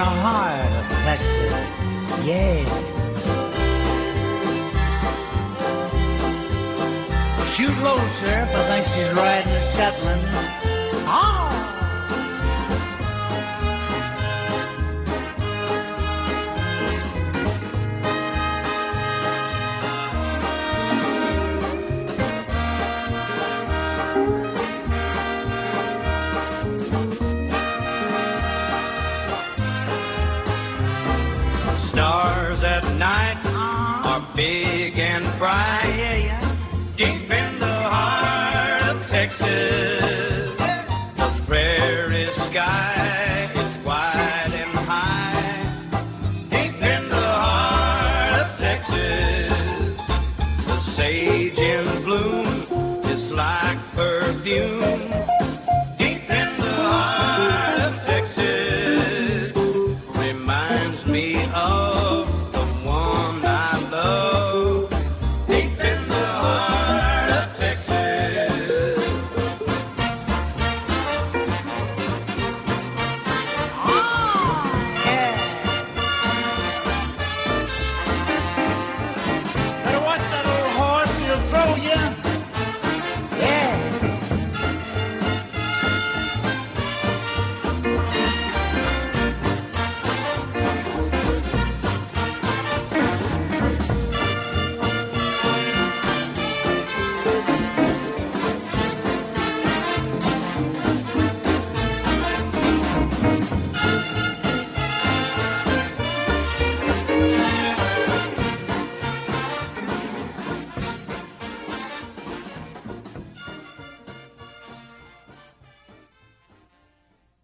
heart of Texas, yeah. Shoot low, Sheriff. I think she's riding to Scotland. Ah! Stars at night are big and bright, Yeah, yeah. deep in the heart of Texas. The prairie sky is wide and high, deep in the heart of Texas. The sage in bloom is like perfume, deep in the heart of Texas. Reminds me of